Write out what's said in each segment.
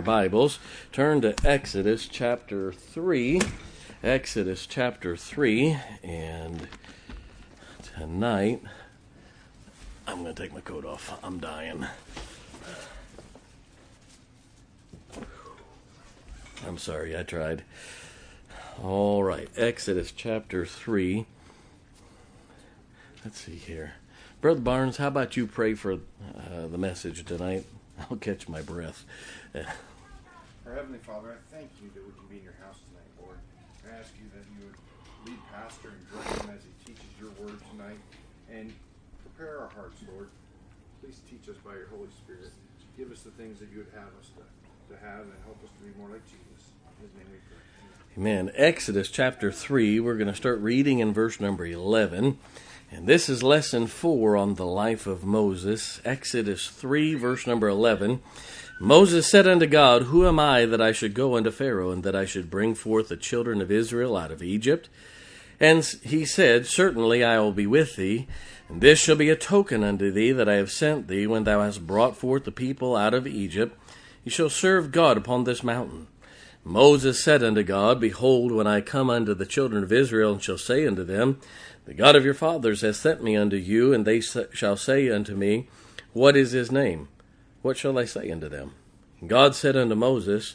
Bibles, turn to Exodus chapter 3. Exodus chapter 3, and tonight, I'm going to take my coat off. I'm dying. I'm sorry, I tried. All right, Exodus chapter 3. Let's see here. Brother Barnes, how about you pray for the message tonight? I'll catch my breath. Our Heavenly Father, I thank you that we can be in your house tonight, Lord. I ask you that you would lead Pastor and direct him as he teaches your word tonight, and prepare our hearts, Lord. Please teach us by your Holy Spirit. Give us the things that you would have us to have, and help us to be more like Jesus. In his name we pray. Amen. Exodus chapter 3, we're going to start reading in verse number 11. And this is lesson 4 on the life of Moses. Exodus 3, verse number 11. Moses said unto God, Who am I that I should go unto Pharaoh, and that I should bring forth the children of Israel out of Egypt? And he said, Certainly I will be with thee, and this shall be a token unto thee that I have sent thee, when thou hast brought forth the people out of Egypt. You shall serve God upon this mountain. Moses said unto God, Behold, when I come unto the children of Israel, and shall say unto them, The God of your fathers hath sent me unto you, and they shall say unto me, What is his name? What shall I say unto them? And God said unto Moses,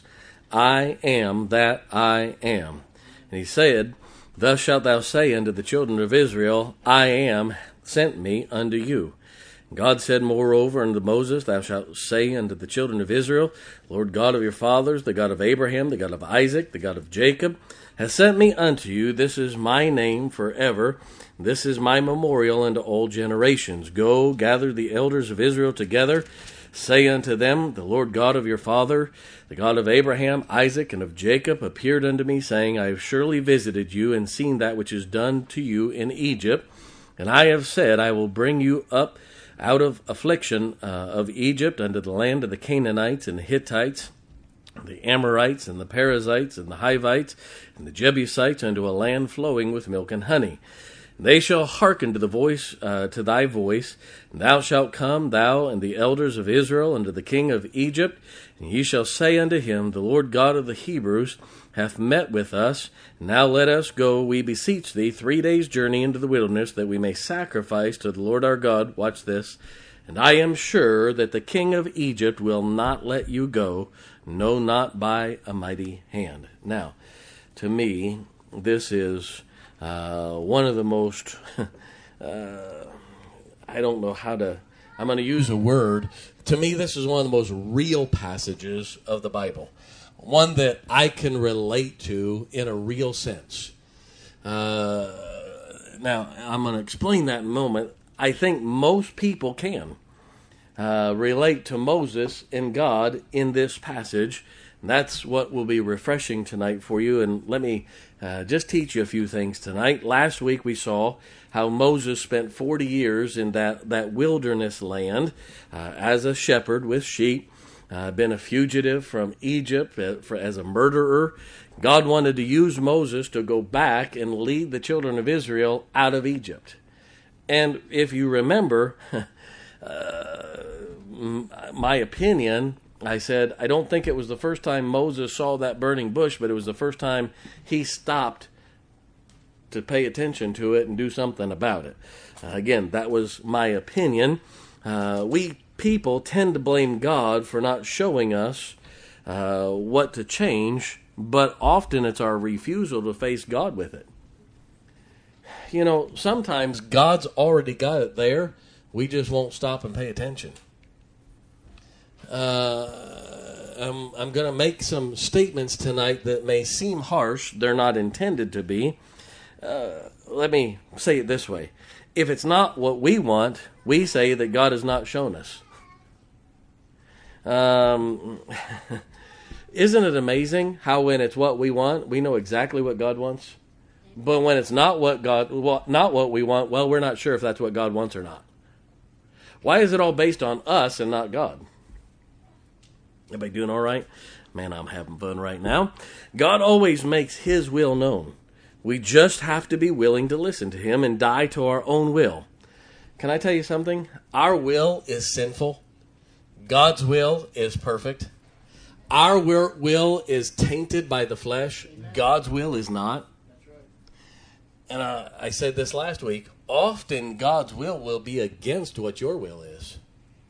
I am that I am. And he said, Thus shalt thou say unto the children of Israel, I am sent me unto you. God said moreover unto Moses, Thou shalt say unto the children of Israel, Lord God of your fathers, the God of Abraham, the God of Isaac, the God of Jacob, has sent me unto you. This is my name forever. This is my memorial unto all generations. Go, gather the elders of Israel together. Say unto them, The Lord God of your father, the God of Abraham, Isaac, and of Jacob, appeared unto me, saying, I have surely visited you, and seen that which is done to you in Egypt. And I have said, I will bring you up out of affliction of Egypt unto the land of the Canaanites and the Hittites, the Amorites and the Perizzites and the Hivites and the Jebusites, unto a land flowing with milk and honey. And they shall hearken to the voice, to thy voice, and thou shalt come, thou and the elders of Israel, unto the king of Egypt, and ye shall say unto him, The Lord God of the Hebrews hath met with us. Now let us go, we beseech thee, 3 days' journey into the wilderness, that we may sacrifice to the Lord our God. Watch this. And I am sure that the king of Egypt will not let you go, no, not by a mighty hand. Now, to me, this is one of the most, I don't know how to, I'm going to use a word. To me, this is one of the most real passages of the Bible. One that I can relate to in a real sense. Now, I'm going to explain that in a moment. I think most people can relate to Moses and God in this passage. And that's what will be refreshing tonight for you. And let me just teach you a few things tonight. Last week we saw how Moses spent 40 years in that wilderness land as a shepherd with sheep. Been a fugitive from Egypt as a murderer. God wanted to use Moses to go back and lead the children of Israel out of Egypt. And if you remember, my opinion, I said, I don't think it was the first time Moses saw that burning bush, but it was the first time he stopped to pay attention to it and do something about it. Again, that was my opinion. We people tend to blame God for not showing us what to change, but often it's our refusal to face God with it. You know, sometimes God's already got it there. We just won't stop and pay attention. I'm going to make some statements tonight that may seem harsh. They're not intended to be. Let me say it this way. If it's not what we want, we say that God has not shown us. Isn't it amazing how when it's what we want, we know exactly what God wants? But when it's not what we want, well, we're not sure if that's what God wants or not. Why is it all based on us and not God? Everybody doing all right? Man, I'm having fun right now. God always makes his will known. We just have to be willing to listen to him and die to our own will. Can I tell you something? Our will is sinful. God's will is perfect. Our will is tainted by the flesh. God's will is not. And I said this last week. Often God's will be against what your will is.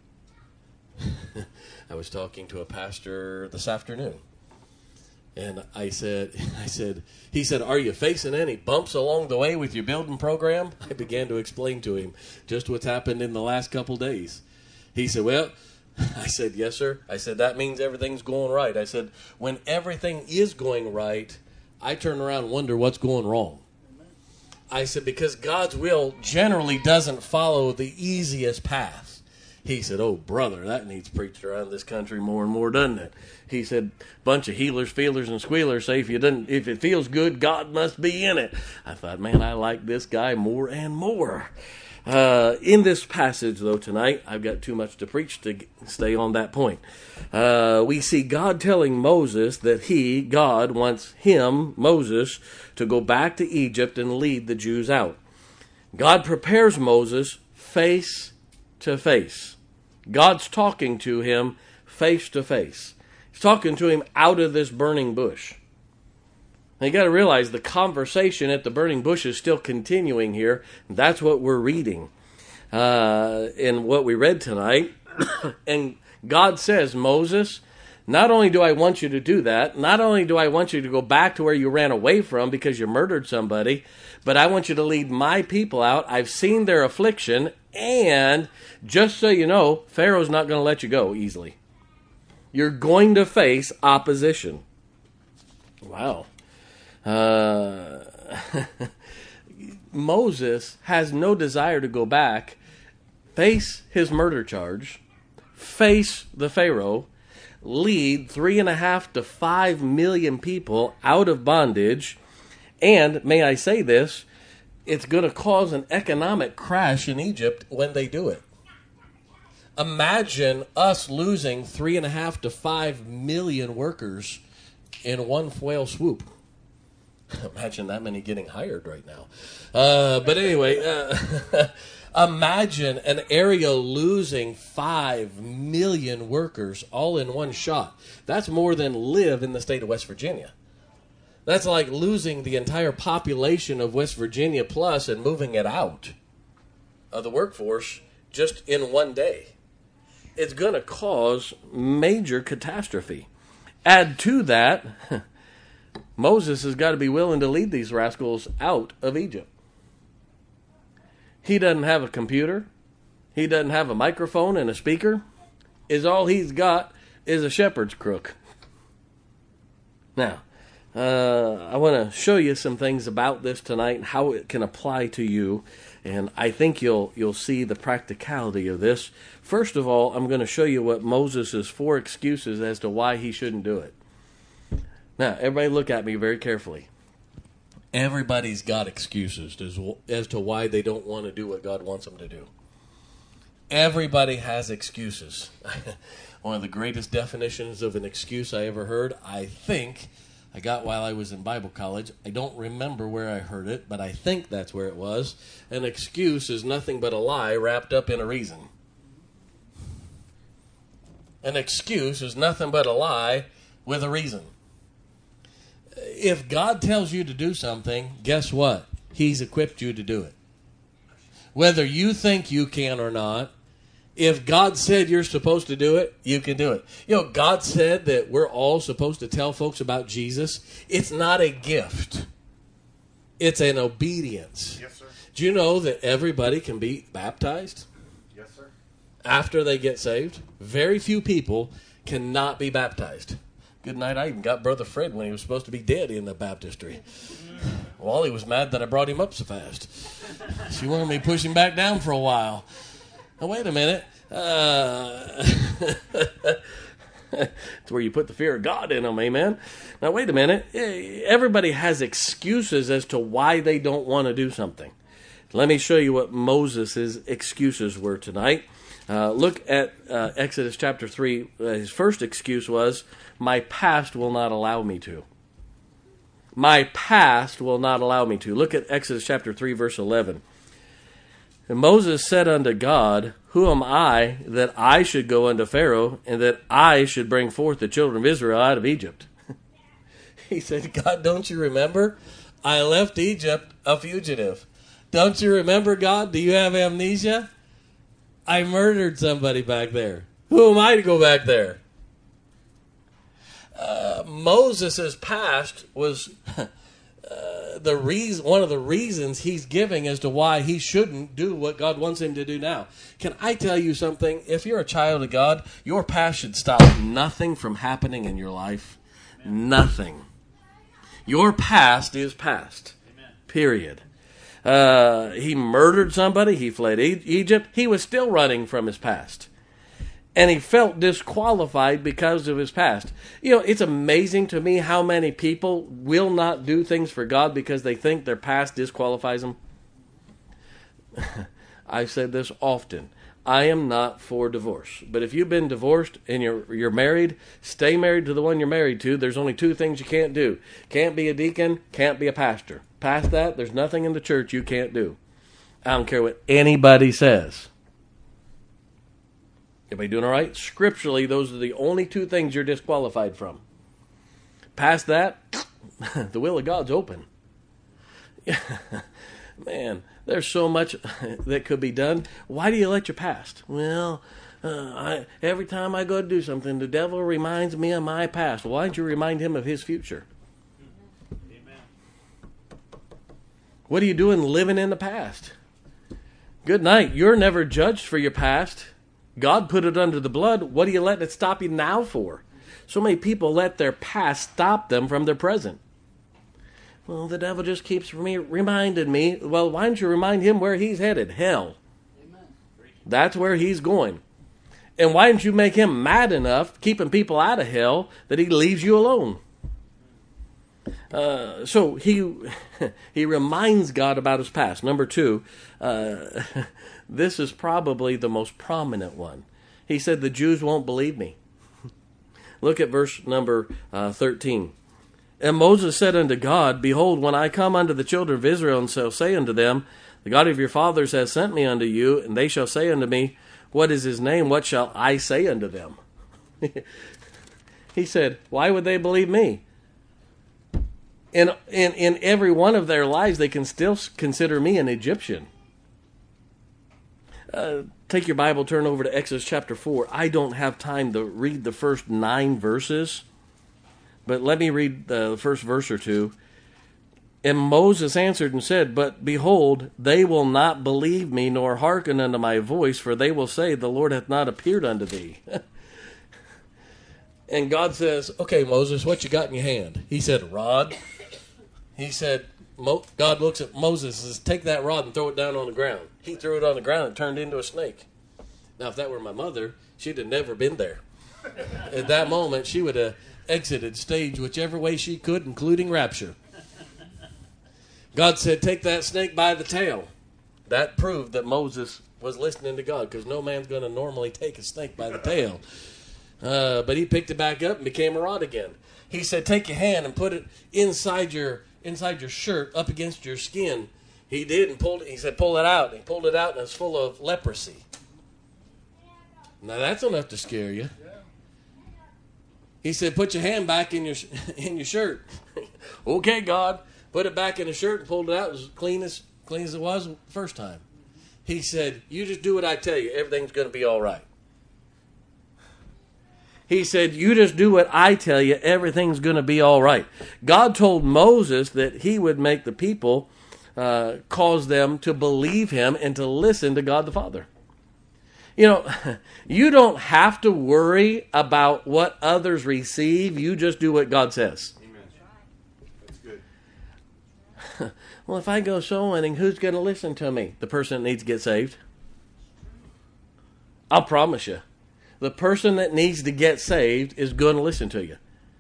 I was talking to a pastor this afternoon. And he said, are you facing any bumps along the way with your building program? I began to explain to him just what's happened in the last couple days. He said, well, I said, yes, sir. I said, that means everything's going right. I said, when everything is going right, I turn around and wonder what's going wrong. I said, because God's will generally doesn't follow the easiest path. He said, oh, brother, that needs preached around this country more and more, doesn't it? He said, bunch of healers, feelers, and squealers say if it feels good, God must be in it. I thought, man, I like this guy more and more. In this passage, though, tonight, I've got too much to preach to stay on that point. We see God telling Moses that God, wants him, Moses, to go back to Egypt and lead the Jews out. God prepares Moses face to face. God's talking to him face to face. He's talking to him out of this burning bush. Now you got to realize the conversation at the burning bush is still continuing here. That's what we're reading in what we read tonight. And God says, Moses, not only do I want you to do that, not only do I want you to go back to where you ran away from because you murdered somebody, but I want you to lead my people out. I've seen their affliction, and just so you know, Pharaoh's not going to let you go easily. You're going to face opposition. Wow. Moses has no desire to go back, face his murder charge, face the Pharaoh, lead 3.5 to 5 million people out of bondage, and, may I say this, it's going to cause an economic crash in Egypt when they do it. Imagine us losing 3.5 to 5 million workers in one fell swoop. Imagine that many getting hired right now. But anyway, imagine an area losing 5 million workers all in one shot. That's more than live in the state of West Virginia. That's like losing the entire population of West Virginia plus and moving it out of the workforce just in one day. It's going to cause major catastrophe. Add to that, Moses has got to be willing to lead these rascals out of Egypt. He doesn't have a computer. He doesn't have a microphone and a speaker. All he's got is a shepherd's crook. Now, I want to show you some things about this tonight and how it can apply to you, and I think you'll see the practicality of this. First of all, I'm going to show you what Moses' 4 excuses as to why he shouldn't do it. Now, everybody look at me very carefully. Everybody's got excuses as to why they don't want to do what God wants them to do. Everybody has excuses. One of the greatest definitions of an excuse I ever heard, I think, I got while I was in Bible college. I don't remember where I heard it, but I think that's where it was. An excuse is nothing but a lie wrapped up in a reason. An excuse is nothing but a lie with a reason. If God tells you to do something, guess what? He's equipped you to do it. Whether you think you can or not, if God said you're supposed to do it, you can do it. You know, God said that we're all supposed to tell folks about Jesus. It's not a gift. It's an obedience. Yes, sir. Do you know that everybody can be baptized? Yes, sir. After they get saved? Very few people cannot be baptized. Good night. I even got Brother Fred when he was supposed to be dead in the baptistry. Wally was mad that I brought him up so fast. She wanted me to push him back down for a while. Now, wait a minute. It's where you put the fear of God in them, amen? Now, wait a minute. Everybody has excuses as to why they don't want to do something. Let me show you what Moses' excuses were tonight. Look at Exodus chapter 3. His first excuse was, my past will not allow me to. My past will not allow me to. Look at Exodus chapter 3, verse 11. And Moses said unto God, Who am I that I should go unto Pharaoh, and that I should bring forth the children of Israel out of Egypt? He said, God, don't you remember? I left Egypt a fugitive. Don't you remember, God? Do you have amnesia? I murdered somebody back there. Who am I to go back there? Moses' past was one of the reasons he's giving as to why he shouldn't do what God wants him to do now. Can I tell you something? If you're a child of God, your past should stop nothing from happening in your life. Amen. Nothing. Your past is past. Amen. Period. He murdered somebody. He fled Egypt. He was still running from his past. And he felt disqualified because of his past. You know, it's amazing to me how many people will not do things for God because they think their past disqualifies them. I've said this often. I am not for divorce. But if you've been divorced and you're married, stay married to the one you're married to. There's only two things you can't do. Can't be a deacon, can't be a pastor. Past that, there's nothing in the church you can't do. I don't care what anybody says. Everybody doing all right? Scripturally, those are the only two things you're disqualified from. Past that, the will of God's open. Man, there's so much that could be done. Why do you let your past? Well, every time I go to do something, the devil reminds me of my past. Why don't you remind him of his future? Amen. What are you doing living in the past? Good night. You're never judged for your past. God put it under the blood. What are you letting it stop you now for? So many people let their past stop them from their present. Well, the devil just keeps reminding me. Well, why don't you remind him where he's headed? Hell. Amen. That's where he's going. And why don't you make him mad enough, keeping people out of hell, that he leaves you alone? So he reminds God about his past. Number two, this is probably the most prominent one. He said, the Jews won't believe me. Look at verse number 13. And Moses said unto God, Behold, when I come unto the children of Israel, and shall say unto them, The God of your fathers has sent me unto you, and they shall say unto me, What is his name? What shall I say unto them? He said, why would they believe me? In every one of their lives, they can still consider me an Egyptian. Take your Bible, turn over to Exodus chapter 4. I don't have time to read the first 9 verses, but let me read the first verse or two. And Moses answered and said, But behold, they will not believe me, nor hearken unto my voice, for they will say, The Lord hath not appeared unto thee. And God says, Okay, Moses, what you got in your hand? He said, a rod. He said, God looks at Moses and says, Take that rod and throw it down on the ground. He threw it on the ground and turned into a snake. Now, if that were my mother, she'd have never been there. At that moment, she would have exited stage whichever way she could, including rapture. God said, Take that snake by the tail. That proved that Moses was listening to God, because no man's going to normally take a snake by the tail. But he picked it back up and became a rod again. He said, Take your hand and put it inside your shirt, up against your skin. He did, and pulled it. He said, Pull it out. And he pulled it out, and it's full of leprosy. Now that's enough to scare you. He said, Put your hand back in your shirt. Okay, God. Put it back in the shirt and pulled it out. It was clean as it was the first time. He said, You just do what I tell you. Everything's going to be all right. He said, You just do what I tell you. Everything's going to be all right. God told Moses that he would make the people, cause them to believe him and to listen to God the Father. You know, you don't have to worry about what others receive. You just do what God says. Amen. That's good. Well, if I go soul winning, who's going to listen to me? The person that needs to get saved. I'll promise you. The person that needs to get saved is going to listen to you.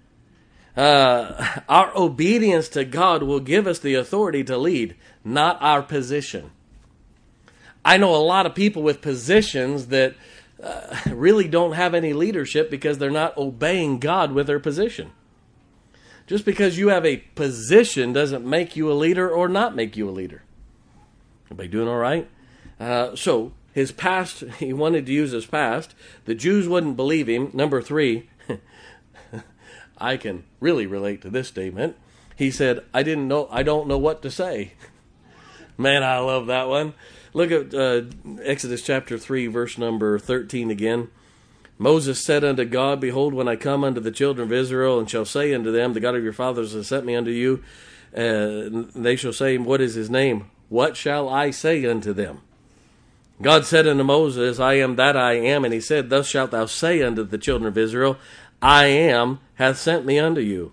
Our obedience to God will give us the authority to lead, not our position. I know a lot of people with positions that really don't have any leadership because they're not obeying God with their position. Just because you have a position doesn't make you a leader or not make you a leader. Everybody doing all right? So his past, he wanted to use his past. The Jews wouldn't believe him. Number 3, I can really relate to this statement. He said, I don't know what to say. Man, I love that one. Look at Exodus chapter 3, verse number 13 again. Moses said unto God, Behold, when I come unto the children of Israel, and shall say unto them, The God of your fathers has sent me unto you, they shall say, What is his name? What shall I say unto them? God said unto Moses, I am that I am. And he said, Thus shalt thou say unto the children of Israel, I am hath sent me unto you.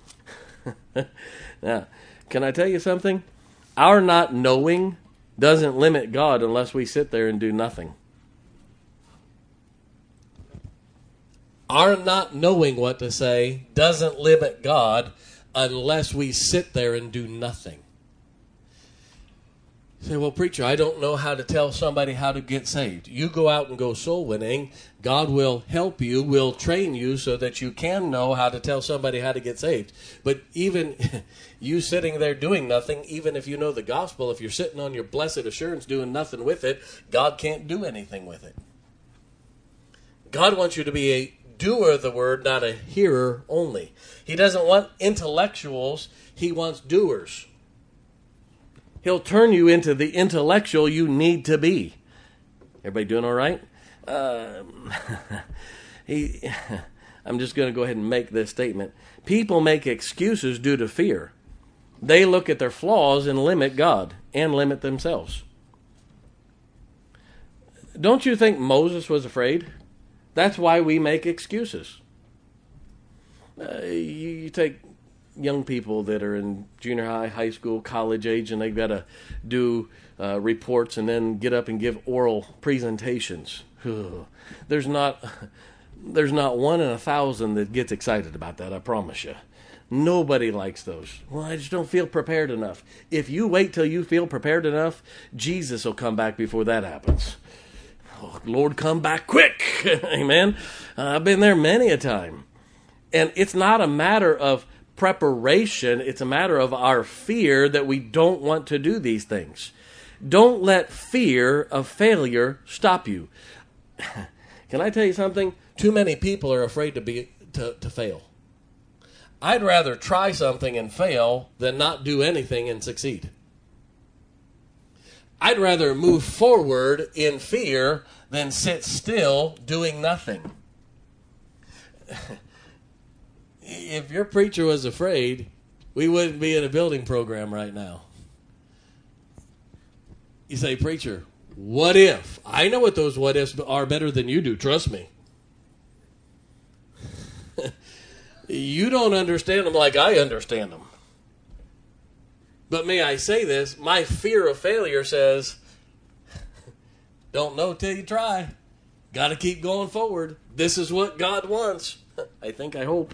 Now, can I tell you something? Our not knowing doesn't limit God unless we sit there and do nothing. Our not knowing what to say doesn't limit God unless we sit there and do nothing. You say, well, preacher, I don't know how to tell somebody how to get saved. You go out and go soul winning. God will help you, will train you so that you can know how to tell somebody how to get saved. But even you sitting there doing nothing, even if you know the gospel, if you're sitting on your blessed assurance doing nothing with it, God can't do anything with it. God wants you to be a doer of the word, not a hearer only. He doesn't want intellectuals, he wants doers. He'll turn you into the intellectual you need to be. Everybody doing all right? I'm just going to go ahead and make this statement. People make excuses due to fear. They look at their flaws and limit God and limit themselves. Don't you think Moses was afraid? That's why we make excuses. You take young people that are in junior high, high school, college age, and they've got to do reports and then get up and give oral presentations. There's not 1 in 1,000 that gets excited about that, I promise you. Nobody likes those. Well, I just don't feel prepared enough. If you wait till you feel prepared enough, Jesus will come back before that happens. Oh, Lord, come back quick. Amen. I've been there many a time. And it's not a matter of preparation. It's a matter of our fear that we don't want to do these things. Don't let fear of failure stop you. Can I tell you something? Too many people are afraid to fail. I'd rather try something and fail than not do anything and succeed. I'd rather move forward in fear than sit still doing nothing. If your preacher was afraid, we wouldn't be in a building program right now. You say, preacher, what if? I know what those what ifs are better than you do, trust me. You don't understand them like I understand them. But may I say this, my fear of failure says, don't know till you try. Got to keep going forward. This is what God wants. I hope.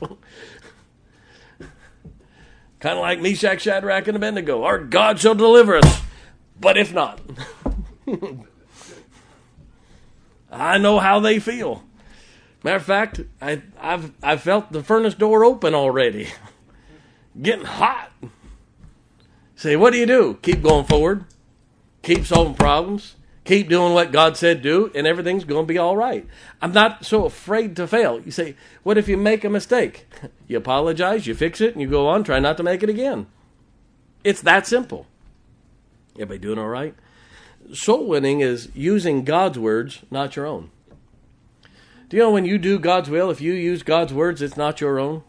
Kind of like Meshach, Shadrach, and Abednego. Our God shall deliver us. But if not, I know how they feel. Matter of fact, I've felt the furnace door open already. Getting hot. Say, what do? Keep going forward. Keep solving problems. Keep doing what God said do, and everything's going to be all right. I'm not so afraid to fail. You say, what if you make a mistake? You apologize, you fix it, and you go on, try not to make it again. It's that simple. Everybody doing all right? Soul winning is using God's words, not your own. Do you know when you do God's will, if you use God's words, it's not your own?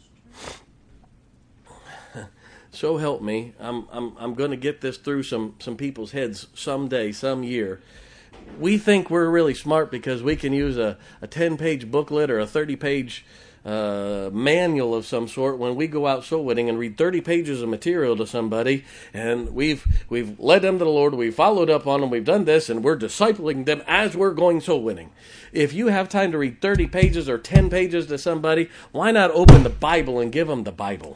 So help me. I'm going to get this through some people's heads someday, some year. We think we're really smart because we can use a 10-page booklet or a 30-page manual of some sort when we go out soul winning and read 30 pages of material to somebody, and we've led them to the Lord, we've followed up on them, we've done this, and we're discipling them as we're going soul winning. If you have time to read 30 pages or 10 pages to somebody, why not open the Bible and give them the Bible?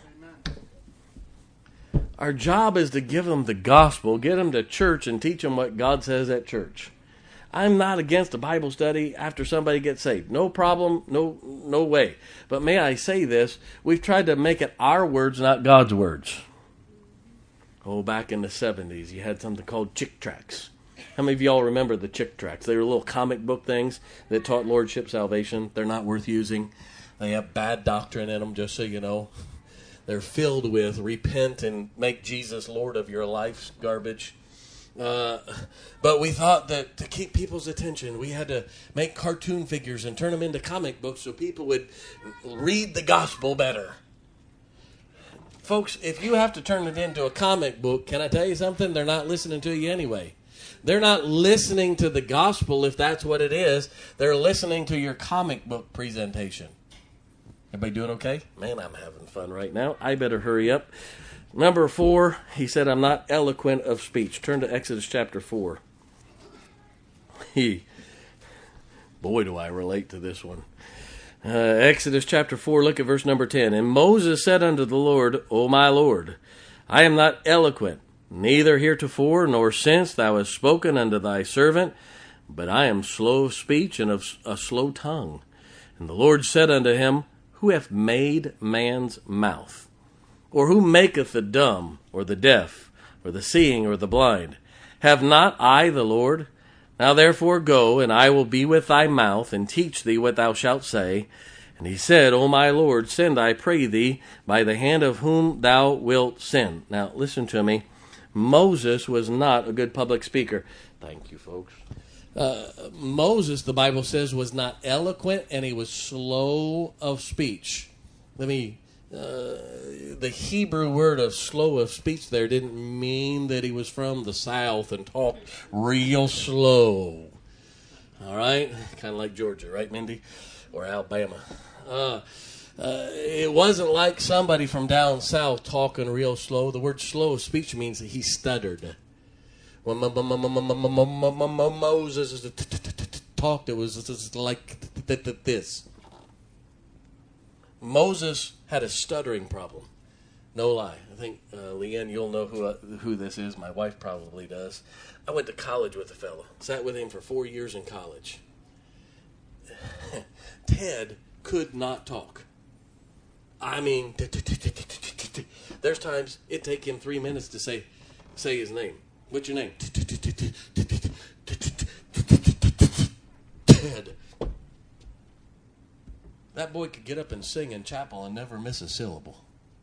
Our job is to give them the gospel, get them to church, and teach them what God says at church. I'm not against a Bible study after somebody gets saved. No problem, no way. But may I say this, we've tried to make it our words, not God's words. Oh, back in the 70s, you had something called Chick Tracts. How many of y'all remember the Chick Tracts? They were little comic book things that taught lordship salvation. They're not worth using. They have bad doctrine in them, just so you know. They're filled with repent and make Jesus Lord of your life garbage. But we thought that to keep people's attention, we had to make cartoon figures and turn them into comic books so people would read the gospel better. Folks, if you have to turn it into a comic book, can I tell you something? They're not listening to you anyway. They're not listening to the gospel if that's what it is. They're listening to your comic book presentation. Everybody doing okay? Man, I'm having fun right now. I better hurry up. Number 4, he said, I'm not eloquent of speech. Turn to Exodus chapter 4. Boy, do I relate to this one. Exodus chapter 4, look at verse number 10. And Moses said unto the Lord, O my Lord, I am not eloquent, neither heretofore nor since thou hast spoken unto thy servant, but I am slow of speech and of a slow tongue. And the Lord said unto him, Who hath made man's mouth? Or who maketh the dumb, or the deaf, or the seeing, or the blind? Have not I the Lord? Now therefore go, and I will be with thy mouth, and teach thee what thou shalt say. And he said, O my Lord, send, I pray thee, by the hand of whom thou wilt send. Now listen to me. Moses was not a good public speaker. Thank you, folks. Moses, the Bible says, was not eloquent, and he was slow of speech. The Hebrew word of slow of speech there didn't mean that he was from the South and talked real slow. All right? Kind of like Georgia, right, Mindy? Or Alabama. It wasn't like somebody from down south talking real slow. The word slow of speech means that he stuttered. When Moses talked, it was like this. Moses had a stuttering problem. No lie. I think, Leanne, you'll know who this is. My wife probably does. I went to college with a fellow. Sat with him for 4 years in college. Ted could not talk. I mean, there's times it take him 3 minutes to say his name. What's your name? Ted. That boy could get up and sing in chapel and never miss a syllable.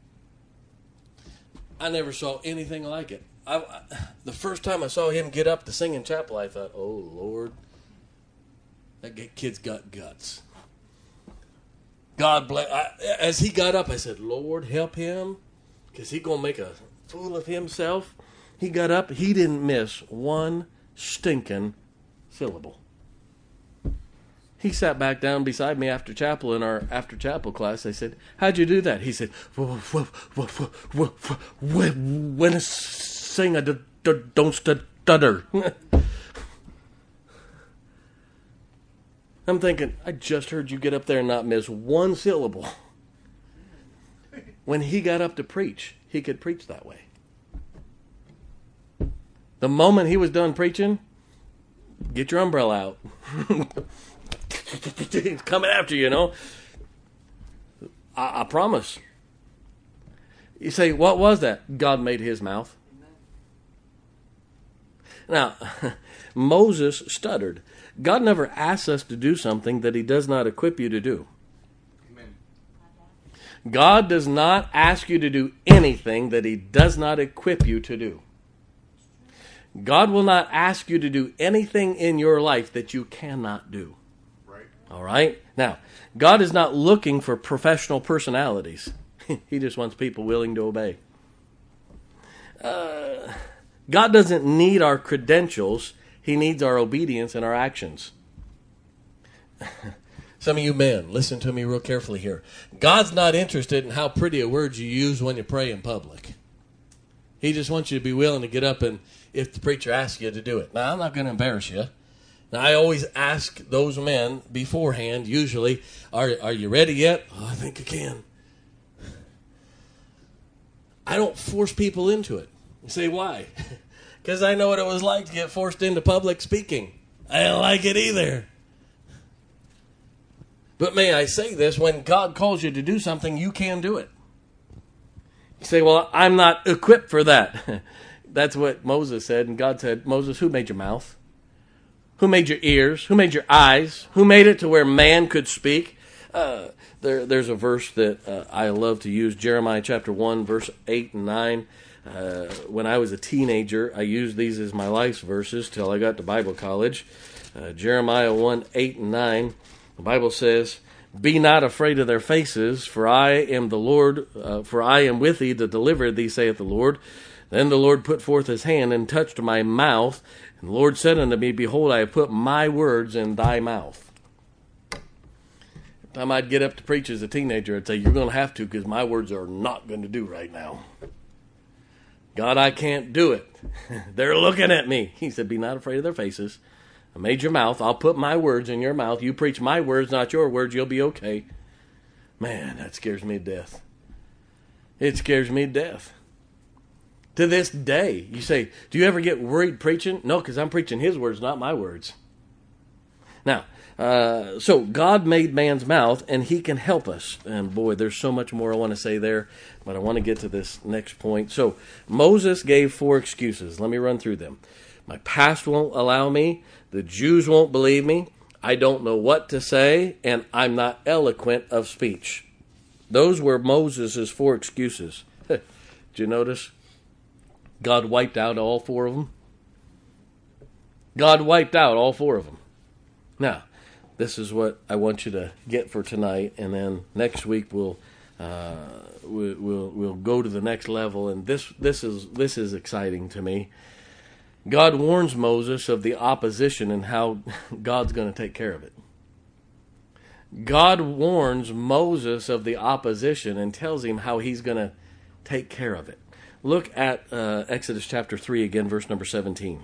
I never saw anything like it. The first time I saw him get up to sing in chapel, I thought, oh, Lord, that kid's got guts. God bless. As he got up, I said, Lord, help him, because he's going to make a fool of himself. He got up. He didn't miss one stinking syllable. He sat back down beside me after chapel in our after chapel class. I said, how'd you do that? He said, when I sing, I don't stutter. I'm thinking, I just heard you get up there and not miss one syllable. When he got up to preach, he could preach that way. The moment he was done preaching, get your umbrella out. He's coming after you, you know. I promise. You say, what was that? God made his mouth. Now, Moses stuttered. God never asks us to do something that he does not equip you to do. Amen. God does not ask you to do anything that he does not equip you to do. God will not ask you to do anything in your life that you cannot do. Right. All right? Now, God is not looking for professional personalities. He just wants people willing to obey. God doesn't need our credentials. He needs our obedience and our actions. Some of you men, listen to me real carefully here. God's not interested in how pretty a word you use when you pray in public. He just wants you to be willing to get up and if the preacher asks you to do it. Now, I'm not going to embarrass you. Now, I always ask those men beforehand, usually, are you ready yet? Oh, I think I can. I don't force people into it. You say, why? Because I know what it was like to get forced into public speaking. I didn't like it either. But may I say this, when God calls you to do something, you can do it. You say, well, I'm not equipped for that. That's what Moses said, and God said, Moses, who made your mouth? Who made your ears? Who made your eyes? Who made it to where man could speak? There's a verse that I love to use, Jeremiah chapter 1, verse 8 and 9. When I was a teenager, I used these as my life's verses till I got to Bible college. Jeremiah 1, 8 and 9. The Bible says, "Be not afraid of their faces, for I am the Lord, for I am with thee to deliver thee, saith the Lord. Then the Lord put forth his hand and touched my mouth. And the Lord said unto me, Behold, I have put my words in thy mouth." Every time I'd get up to preach as a teenager, I'd say, "You're going to have to, because my words are not going to do right now. God, I can't do it. They're looking at me." He said, "Be not afraid of their faces. I made your mouth. I'll put my words in your mouth. You preach my words, not your words. You'll be okay." Man, that scares me to death. It scares me to death. To this day, you say, "Do you ever get worried preaching?" No, because I'm preaching his words, not my words. Now, so God made man's mouth, and he can help us. And boy, there's so much more I want to say there, but I want to get to this next point. So Moses gave 4 excuses. Let me run through them. My past won't allow me. The Jews won't believe me. I don't know what to say, and I'm not eloquent of speech. Those were Moses' 4 excuses. Did you notice? God wiped out all 4 of them. God wiped out all 4 of them. Now, this is what I want you to get for tonight, and then next week we'll go to the next level. And this is exciting to me. God warns Moses of the opposition and how God's going to take care of it. God warns Moses of the opposition and tells him how he's going to take care of it. Look at Exodus chapter 3 again, verse number 17.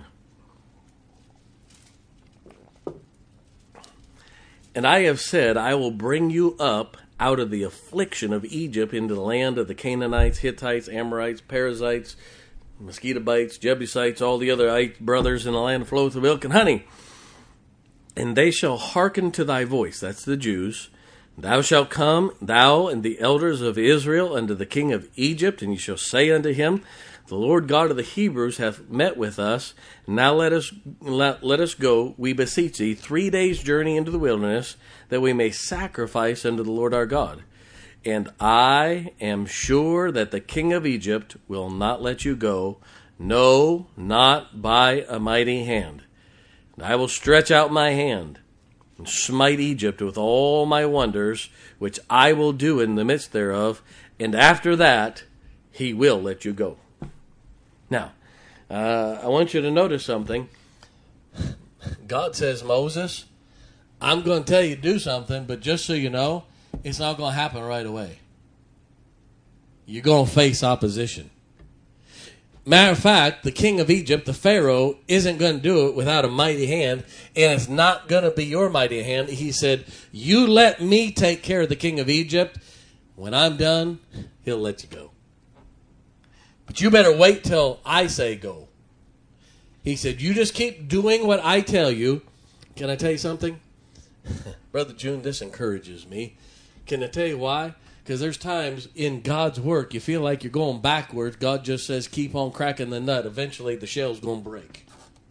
"And I have said, I will bring you up out of the affliction of Egypt into the land of the Canaanites, Hittites, Amorites, Perizzites, mosquito bites, Jebusites, all the other brothers in the land floweth with milk and honey. And they shall hearken to thy voice," that's the Jews. "Thou shalt come, thou and the elders of Israel, unto the king of Egypt, and ye shall say unto him, The Lord God of the Hebrews hath met with us. Now let us go, we beseech thee, 3 days' journey into the wilderness, that we may sacrifice unto the Lord our God. And I am sure that the king of Egypt will not let you go, no, not by a mighty hand. And I will stretch out my hand and smite Egypt with all my wonders, which I will do in the midst thereof, and after that he will let you go." Now, I want you to notice something. God says, "Moses, I'm going to tell you to do something, but just so you know, it's not going to happen right away. You're going to face opposition. Matter of fact, the king of Egypt, the Pharaoh, isn't going to do it without a mighty hand, and it's not going to be your mighty hand." He said, "You let me take care of the king of Egypt. When I'm done, he'll let you go. But you better wait till I say go." He said, "You just keep doing what I tell you." Can I tell you something? Brother June, this encourages me. Can I tell you why? Because there's times in God's work you feel like you're going backwards. God just says, keep on cracking the nut. Eventually the shell's going to break.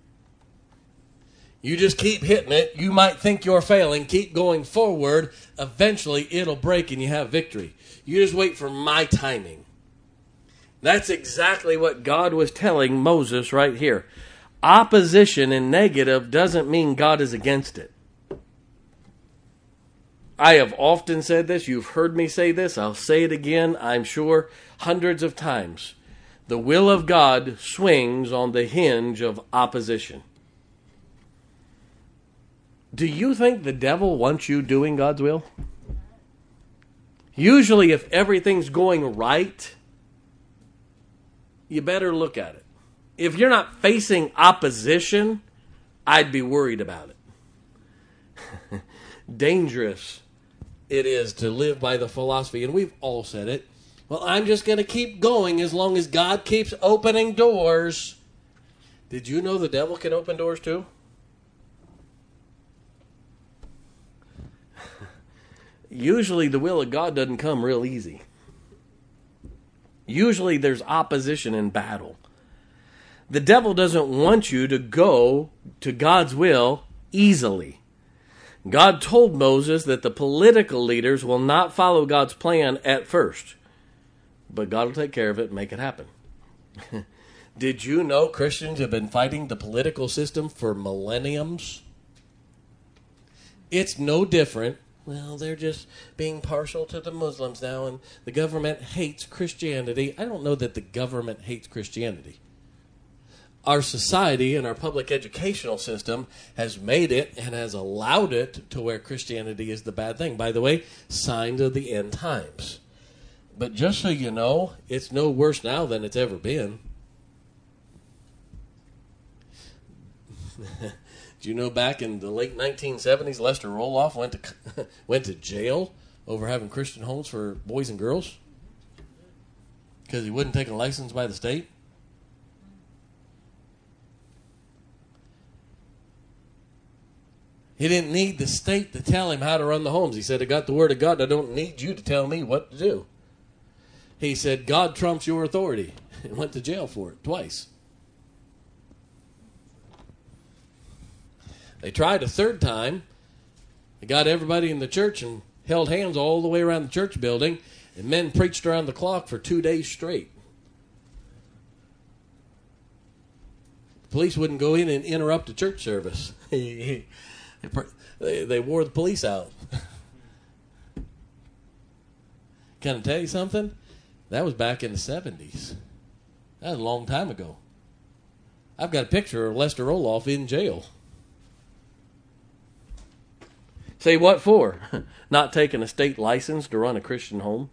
You just keep hitting it. You might think you're failing. Keep going forward. Eventually it'll break and you have victory. You just wait for my timing. That's exactly what God was telling Moses right here. Opposition and negative doesn't mean God is against it. I have often said this. You've heard me say this. I'll say it again, I'm sure, hundreds of times. The will of God swings on the hinge of opposition. Do you think the devil wants you doing God's will? Usually, if everything's going right, you better look at it. If you're not facing opposition, I'd be worried about it. Dangerous it is to live by the philosophy, and we've all said it, well, I'm just going to keep going as long as God keeps opening doors. Did you know the devil can open doors too? Usually the will of God doesn't come real easy. Usually there's opposition and battle. The devil doesn't want you to go to God's will easily. God told Moses that the political leaders will not follow God's plan at first, but God will take care of it and make it happen. Did you know Christians have been fighting the political system for millenniums? It's no different. Well, they're just being partial to the Muslims now, and the government hates Christianity. I don't know that the government hates Christianity. Our society and our public educational system has made it and has allowed it to where Christianity is the bad thing. By the way, signs of the end times. But just so you know, it's no worse now than it's ever been. Do you know back in the late 1970s, Lester Roloff went to jail over having Christian homes for boys and girls? Because he wouldn't take a license by the state? He didn't need the state to tell him how to run the homes. He said, I got the word of God. I don't need you to tell me what to do. He said, God trumps your authority. And went to jail for it twice. They tried a third time. They got everybody in the church and held hands all the way around the church building. And men preached around the clock for 2 days straight. The police wouldn't go in and interrupt the church service. They wore the police out. Can I tell you something? That was back in the 70s. That was a long time ago. I've got a picture of Lester Roloff in jail. Say what for? Not taking a state license to run a Christian home?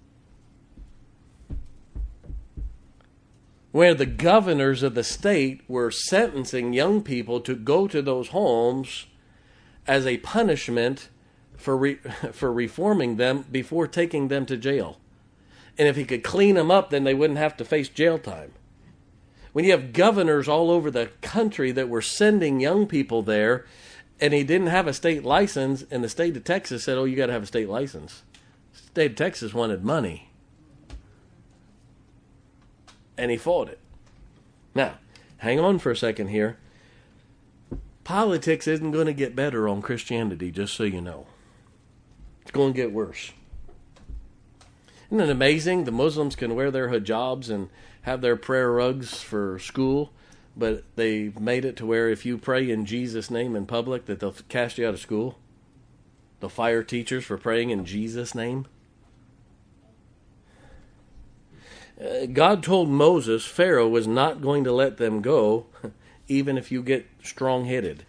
Where the governors of the state were sentencing young people to go to those homes as a punishment for reforming them before taking them to jail. And if he could clean them up, then they wouldn't have to face jail time. When you have governors all over the country that were sending young people there, and he didn't have a state license, and the state of Texas said, oh, you got to have a state license. The state of Texas wanted money. And he fought it. Now, hang on for a second here. Politics isn't going to get better on Christianity, just so you know. It's going to get worse. Isn't it amazing? The Muslims can wear their hijabs and have their prayer rugs for school, but they've made it to where if you pray in Jesus' name in public, that they'll cast you out of school. They'll fire teachers for praying in Jesus' name. God told Moses Pharaoh was not going to let them go, even if you get strong-headed.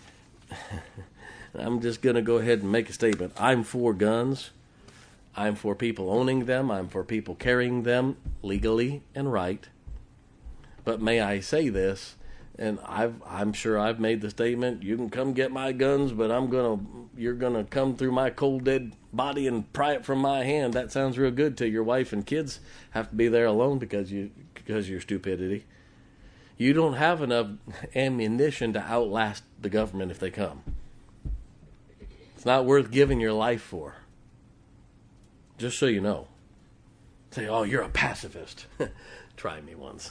I'm just going to go ahead and make a statement. I'm for guns. I'm for people owning them. I'm for people carrying them legally and right. But may I say this, and I'm sure I've made the statement, you can come get my guns, but you're gonna come through my cold dead body and pry it from my hand. That sounds real good till your wife and kids have to be there alone because of your stupidity. You don't have enough ammunition to outlast the government if they come. It's not worth giving your life for. Just so you know. Say, oh, you're a pacifist. Try me once.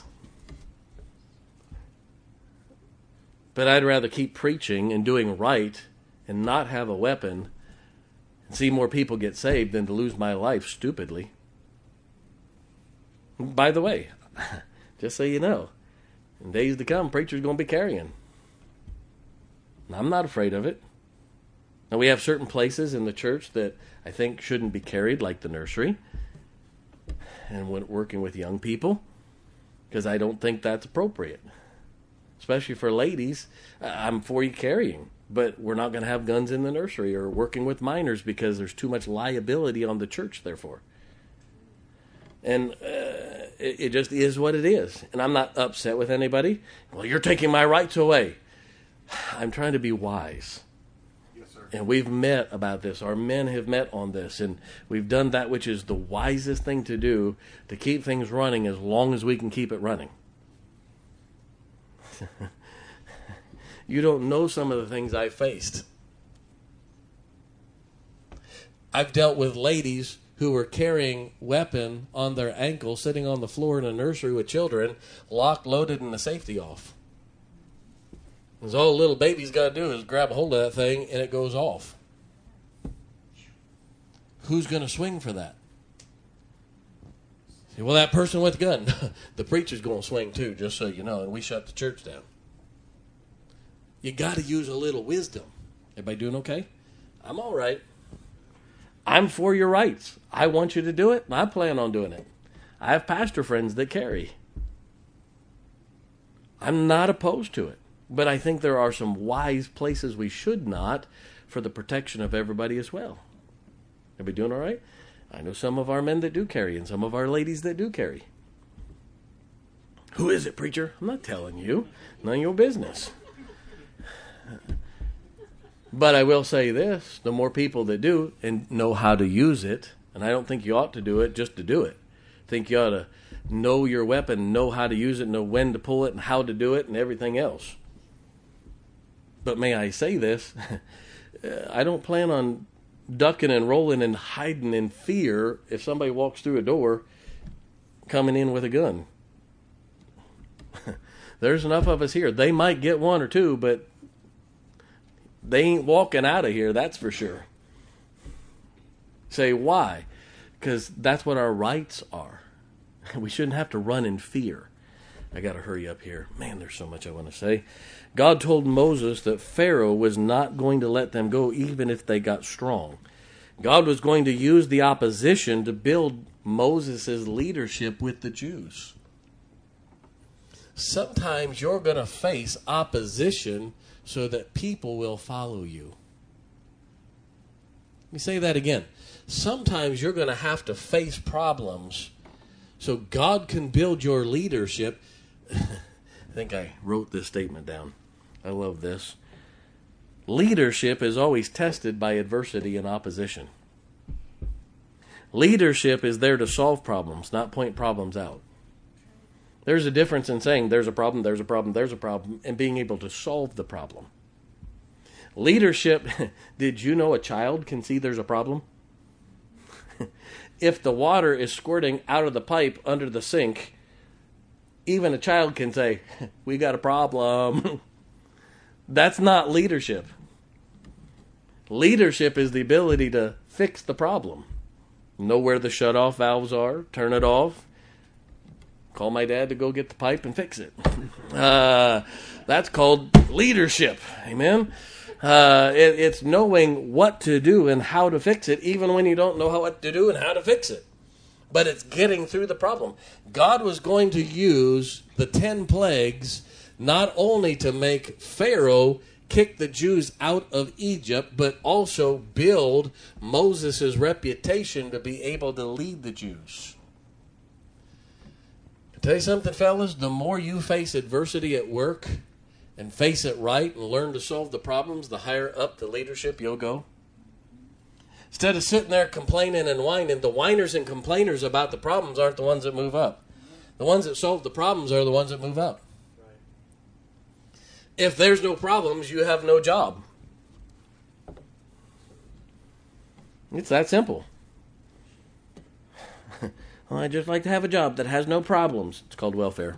But I'd rather keep preaching and doing right and not have a weapon and see more people get saved than to lose my life stupidly. By the way, just so you know, in days to come, preachers are going to be carrying. I'm not afraid of it. Now, we have certain places in the church that I think shouldn't be carried, like the nursery, and when working with young people, because I don't think that's appropriate. Especially for ladies, I'm for you carrying, but we're not going to have guns in the nursery or working with minors because there's too much liability on the church, therefore. And it just is what it is. And I'm not upset with anybody. Well, you're taking my rights away. I'm trying to be wise. Yes, sir. And we've met about this. Our men have met on this. And we've done that which is the wisest thing to do to keep things running as long as we can keep it running. You don't know some of the things I faced. I've dealt with ladies who were carrying weapon on their ankle, sitting on the floor in a nursery with children, locked, loaded, and the safety off. Because all a little baby's got to do is grab a hold of that thing and it goes off. Who's going to swing for that? Say, well, that person with the gun. The preacher's going to swing too, just so you know, and we shut the church down. You got to use a little wisdom. Everybody doing okay? I'm all right. I'm for your rights. I want you to do it, and I plan on doing it. I have pastor friends that carry. I'm not opposed to it, but I think there are some wise places we should not for the protection of everybody as well. Everybody doing all right? I know some of our men that do carry and some of our ladies that do carry. Who is it, preacher? I'm not telling you. None of your business. But I will say this, the more people that do and know how to use it, and I don't think you ought to do it just to do it. I think you ought to know your weapon, know how to use it, know when to pull it and how to do it and everything else. But may I say this, I don't plan on ducking and rolling and hiding in fear if somebody walks through a door coming in with a gun. There's enough of us here. They might get one or two, but they ain't walking out of here, that's for sure. Say, why? Because that's what our rights are. We shouldn't have to run in fear. I got to hurry up here. Man, there's so much I want to say. God told Moses that Pharaoh was not going to let them go even if they got strong. God was going to use the opposition to build Moses' leadership with the Jews. Sometimes you're going to face opposition so that people will follow you. Let me say that again. Sometimes you're going to have to face problems so God can build your leadership. I think I wrote this statement down. I love this. Leadership is always tested by adversity and opposition. Leadership is there to solve problems, not point problems out. There's a difference in saying there's a problem, there's a problem, there's a problem, and being able to solve the problem. Leadership, did you know a child can see there's a problem? If the water is squirting out of the pipe under the sink, even a child can say, we got a problem. That's not leadership. Leadership is the ability to fix the problem. Know where the shut-off valves are, turn it off, call my dad to go get the pipe and fix it. That's called leadership. Amen? It's knowing what to do and how to fix it, even when you don't know what to do and how to fix it. But it's getting through the problem. God was going to use the 10 plagues not only to make Pharaoh kick the Jews out of Egypt, but also build Moses' reputation to be able to lead the Jews. I'll tell you something, fellas, the more you face adversity at work and face it right and learn to solve the problems, the higher up the leadership you'll go. Instead of sitting there complaining and whining, the whiners and complainers about the problems aren't the ones that move up. The ones that solve the problems are the ones that move up. Right. If there's no problems, you have no job. It's that simple. Well, I'd just like to have a job that has no problems. It's called welfare.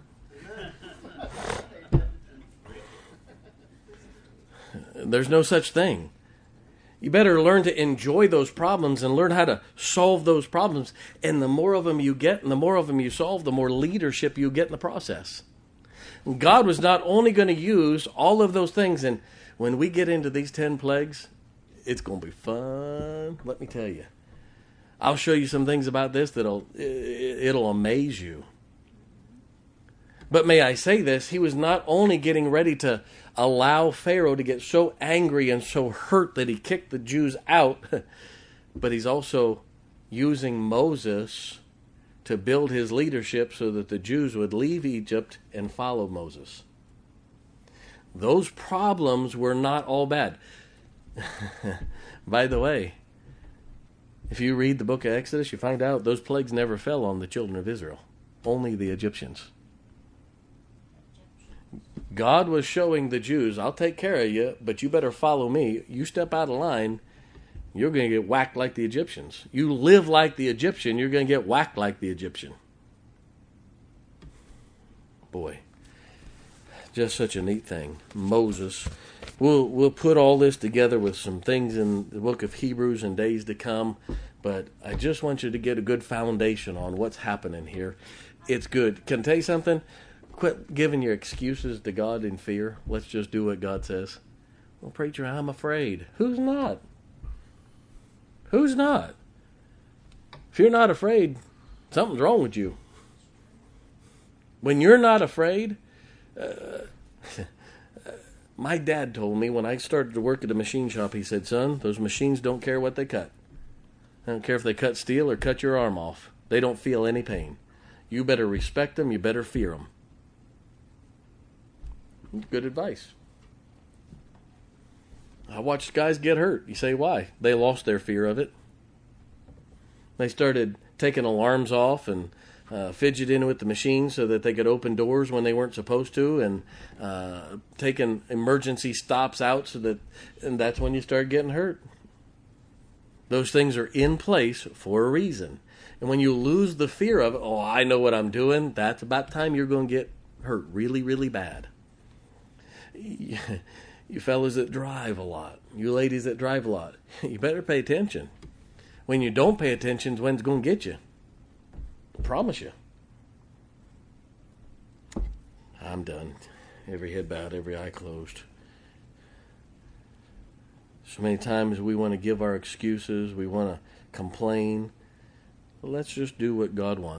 There's no such thing. You better learn to enjoy those problems and learn how to solve those problems. And the more of them you get and the more of them you solve, the more leadership you get in the process. And God was not only going to use all of those things, and when we get into these 10 plagues, it's going to be fun. Let me tell you. I'll show you some things about this it'll amaze you. But may I say this, he was not only getting ready to allow Pharaoh to get so angry and so hurt that he kicked the Jews out, but he's also using Moses to build his leadership so that the Jews would leave Egypt and follow Moses. Those problems were not all bad. By the way, if you read the book of Exodus, you find out those plagues never fell on the children of Israel, only the Egyptians. God was showing the Jews, I'll take care of you, but you better follow me. You step out of line, you're going to get whacked like the Egyptians. You live like the Egyptian, you're going to get whacked like the Egyptian. Boy, just such a neat thing. Moses. We'll put all this together with some things in the book of Hebrews in days to come, but I just want you to get a good foundation on what's happening here. It's good. Can I tell you something? Quit giving your excuses to God in fear. Let's just do what God says. Well, preacher, I'm afraid. Who's not? Who's not? If you're not afraid, something's wrong with you. When you're not afraid, my dad told me when I started to work at a machine shop, he said, son, those machines don't care what they cut. I don't care if they cut steel or cut your arm off. They don't feel any pain. You better respect them. You better fear them. Good advice. I watched guys get hurt. You say, why? They lost their fear of it. They started taking alarms off and fidgeting with the machine so that they could open doors when they weren't supposed to, and taking emergency stops out and that's when you start getting hurt. Those things are in place for a reason. And when you lose the fear of it, oh, I know what I'm doing, that's about time you're going to get hurt really, really bad. You fellas that drive a lot, you ladies that drive a lot, you better pay attention. When you don't pay attention is when it's going to get you. I promise you. I'm done. Every head bowed, every eye closed. So many times we want to give our excuses, we want to complain. Well, let's just do what God wants.